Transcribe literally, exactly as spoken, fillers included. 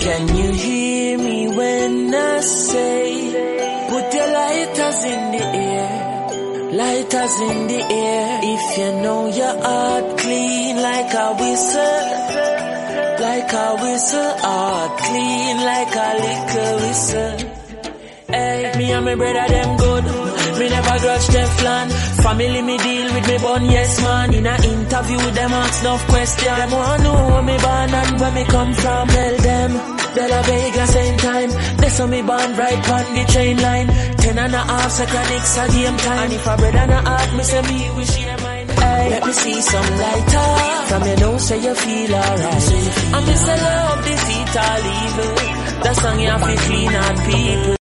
Can you hear me when I say, put your lighters in the air, lighters in the air. If you know your heart clean like a whistle, like a whistle, heart clean like a little whistle. Hey, me and my brother them good, me never grudge Teflon. Family me deal with me bun, yes man. In a interview them ask enough question. Them want know where me born and where me come from. Tell them, De La Vega same time. They saw me born right on the train line. Ten and a half seconds a game time. And if a brother na ask me say me wish share mine. Hey, let me see some lighter. From your nose say you feel alright. And me say love defeat all evil. That song you have to clean out people.